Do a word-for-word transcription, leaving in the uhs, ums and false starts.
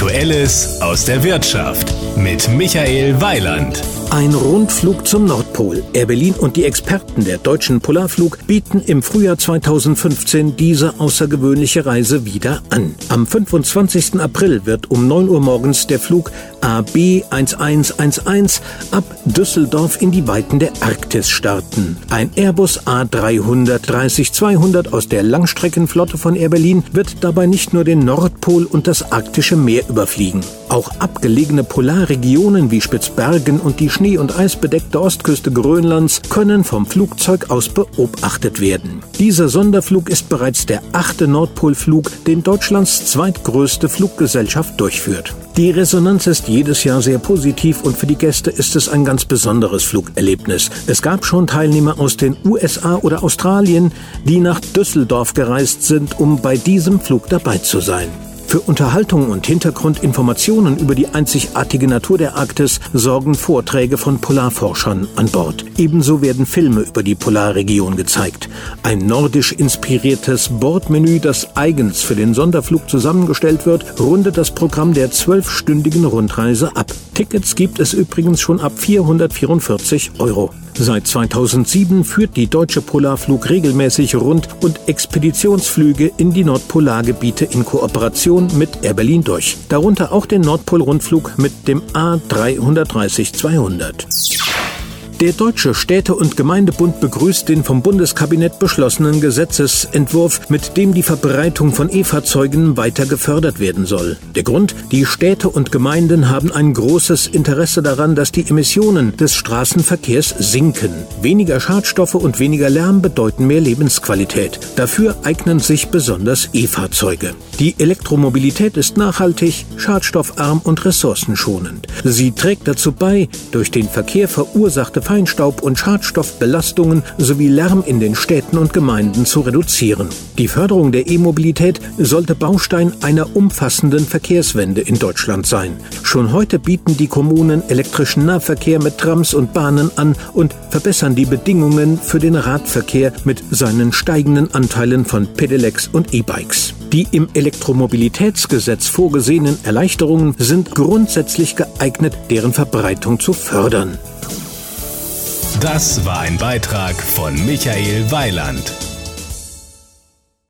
Aktuelles aus der Wirtschaft mit Michael Weiland. Ein Rundflug zum Nordpol. Air Berlin und die Experten der Deutschen Polarflug bieten im Frühjahr zweitausendfünfzehn diese außergewöhnliche Reise wieder an. Am fünfundzwanzigsten April wird um neun Uhr morgens der Flug A B eins eins eins eins ab Düsseldorf in die Weiten der Arktis starten. Ein Airbus A drei drei null zweihundert aus der Langstreckenflotte von Air Berlin wird dabei nicht nur den Nordpol und das arktische Meer überfliegen. Auch abgelegene Polarregionen wie Spitzbergen und die schnee- und eisbedeckte Ostküste Grönlands können vom Flugzeug aus beobachtet werden. Dieser Sonderflug ist bereits der achte Nordpolflug, den Deutschlands zweitgrößte Fluggesellschaft durchführt. Die Resonanz ist jedes Jahr sehr positiv und für die Gäste ist es ein ganz besonderes Flugerlebnis. Es gab schon Teilnehmer aus den U S A oder Australien, die nach Düsseldorf gereist sind, um bei diesem Flug dabei zu sein. Für Unterhaltung und Hintergrundinformationen über die einzigartige Natur der Arktis sorgen Vorträge von Polarforschern an Bord. Ebenso werden Filme über die Polarregion gezeigt. Ein nordisch inspiriertes Bordmenü, das eigens für den Sonderflug zusammengestellt wird, rundet das Programm der zwölfstündigen Rundreise ab. Tickets gibt es übrigens schon ab vierhundertvierundvierzig Euro. Seit zweitausendsieben führt die Deutsche Polarflug regelmäßig Rund- und Expeditionsflüge in die Nordpolargebiete in Kooperation mit Air Berlin durch. Darunter auch den Nordpol-Rundflug mit dem A drei drei null zweihundert. Der Deutsche Städte- und Gemeindebund begrüßt den vom Bundeskabinett beschlossenen Gesetzesentwurf, mit dem die Verbreitung von E-Fahrzeugen weiter gefördert werden soll. Der Grund: Die Städte und Gemeinden haben ein großes Interesse daran, dass die Emissionen des Straßenverkehrs sinken. Weniger Schadstoffe und weniger Lärm bedeuten mehr Lebensqualität. Dafür eignen sich besonders E-Fahrzeuge. Die Elektromobilität ist nachhaltig, schadstoffarm und ressourcenschonend. Sie trägt dazu bei, durch den Verkehr verursachte Feinstaub- und Schadstoffbelastungen sowie Lärm in den Städten und Gemeinden zu reduzieren. Die Förderung der E-Mobilität sollte Baustein einer umfassenden Verkehrswende in Deutschland sein. Schon heute bieten die Kommunen elektrischen Nahverkehr mit Trams und Bahnen an und verbessern die Bedingungen für den Radverkehr mit seinen steigenden Anteilen von Pedelecs und E-Bikes. Die im Elektromobilitätsgesetz vorgesehenen Erleichterungen sind grundsätzlich geeignet, deren Verbreitung zu fördern. Das war ein Beitrag von Michael Weiland.